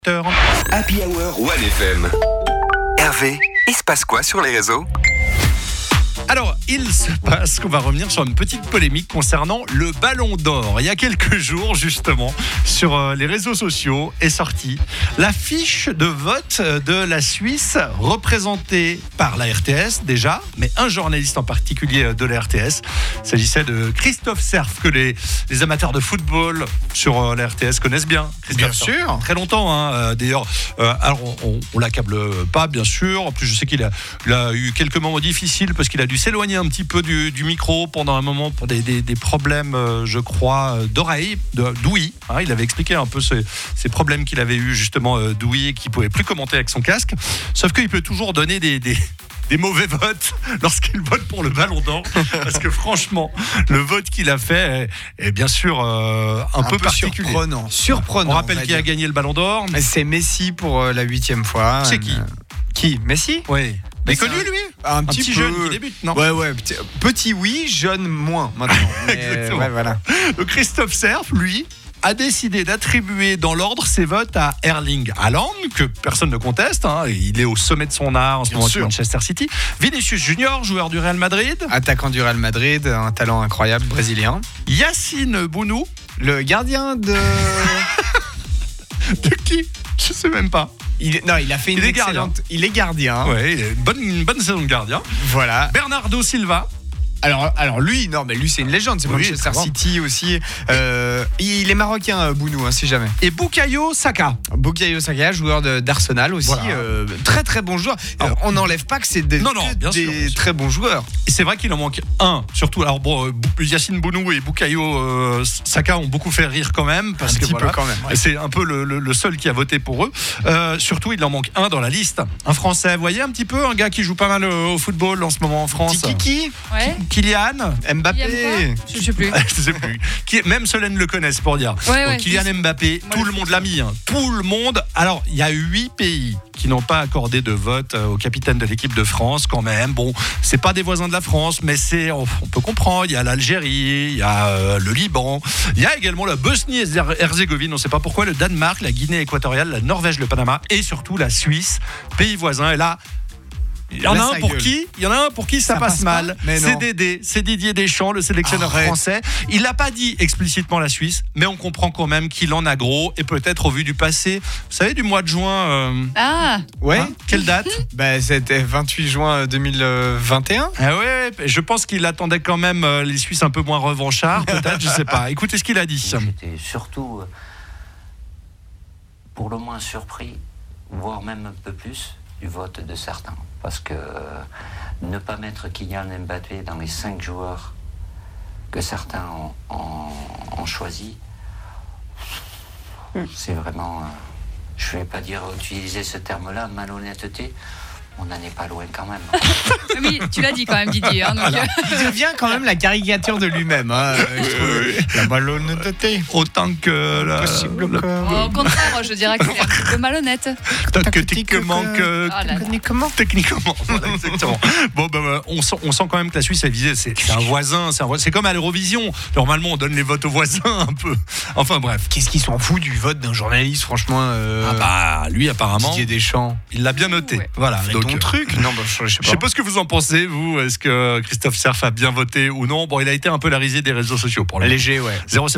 Happy Hour 1FM. Hervé, il se passe quoi sur les réseaux ? Alors, il se passe qu'on va revenir sur une petite polémique concernant le Ballon d'Or. Il y a quelques jours, justement, sur les réseaux sociaux est sortie la fiche de vote de la Suisse, représentée par la RTS déjà, mais un journaliste en particulier de la RTS. Il s'agissait de Christophe Serf, que les amateurs de football sur la RTS connaissent bien. Bien sûr. Très longtemps, d'ailleurs. Alors, on l'accable pas, bien sûr. En plus, je sais qu'il a eu quelques moments difficiles parce qu'il a dû s'éloigner un petit peu du micro pendant un moment pour des problèmes, je crois, d'oreille, d'ouïe. Il avait expliqué un peu ces problèmes qu'il avait eu justement d'ouïe et qu'il ne pouvait plus commenter avec son casque. Sauf qu'il peut toujours donner des mauvais votes lorsqu'il vote pour le Ballon d'Or, parce que franchement, le vote qu'il a fait est bien sûr un peu particulier. Surprenant. On rappelle qui a gagné le Ballon d'Or. C'est Messi pour la 8e fois. C'est qui ? Qui ? Messi ? Oui. Mais connu lui ? Un petit peu... jeune qui débute, non ? Ouais. Petit oui, jeune moins maintenant. Exactement. Ouais, voilà. Donc Christophe Serf, lui, a décidé d'attribuer dans l'ordre ses votes à Erling Haaland, que personne ne conteste. Il est au sommet de son art en ce moment avec Manchester City. Vinicius Junior, joueur du Real Madrid. Attaquant du Real Madrid, un talent incroyable, brésilien. Yacine Bounou. Le gardien de... De qui ? Je sais même pas. Il a fait une excellente... Il est gardien. Ouais, il a une bonne saison de gardien. Voilà. Bernardo Silva. Alors lui, lui c'est une légende, c'est Manchester City aussi. Il est marocain, Bounou, si jamais. Et Bukayo Saka, joueur d'Arsenal aussi. Voilà. Très très bon joueur. On n'enlève pas que c'est des très bons joueurs. Et c'est vrai qu'il en manque un, surtout. Alors Yacine Bounou et Bukayo Saka ont beaucoup fait rire quand même, parce que voilà, quand même, ouais. C'est un peu le seul qui a voté pour eux. Surtout, il en manque un dans la liste, un Français. Vous voyez un petit peu un gars qui joue pas mal au football en ce moment en France. Kiki. Ouais. Kylian Mbappé. Je sais plus. Je sais plus. Même Solène le connaissent pour dire. Ouais, Kylian Mbappé, tout le monde l'a mis. Tout le monde. Alors, il y a 8 pays qui n'ont pas accordé de vote au capitaine de l'équipe de France quand même. Bon, c'est pas des voisins de la France, mais on peut comprendre. Il y a l'Algérie, il y a le Liban, il y a également la Bosnie-Herzégovine, on ne sait pas pourquoi, le Danemark, la Guinée équatoriale, la Norvège, le Panama et surtout la Suisse, pays voisin. Et là, il y en a un pour qui ça passe mal. C'est Didier Deschamps, le sélectionneur français. Il n'a pas dit explicitement la Suisse, mais on comprend quand même qu'il en a gros, et peut-être au vu du passé. Vous savez, du mois de juin. Ouais. Quelle date ? C'était 28 juin 2021. Ah ouais, je pense qu'il attendait quand même les Suisses un peu moins revanchards, peut-être, je sais pas. Écoutez ce qu'il a dit. J'étais surtout pour le moins surpris, voire même un peu plus, du vote de certains. Parce que ne pas mettre Kylian Mbappé dans les 5 joueurs que certains ont choisi, c'est vraiment, je ne vais pas dire utiliser ce terme-là, malhonnêteté. On n'en est pas loin quand même. Oui, tu l'as dit quand même, Didier. Il devient quand même la caricature de lui-même. La malhonnêteté. Autant que la... Possible au contraire, je dirais que c'est un peu malhonnête. Techniquement. Voilà, exactement. Bon, on sent quand même que la Suisse est visée. C'est un voisin. C'est comme à l'Eurovision. Normalement, on donne les votes aux voisins un peu. Enfin bref. Qu'est-ce qu'ils s'en fout du vote d'un journaliste, franchement lui, apparemment. Didier Deschamps. Il l'a bien noté. Ouais. Voilà. Donc, truc. Non, je sais pas ce que vous en pensez, vous. Est-ce que Christophe Serf a bien voté ou non ? Bon, il a été un peu la risée des réseaux sociaux pour léger, ouais. 07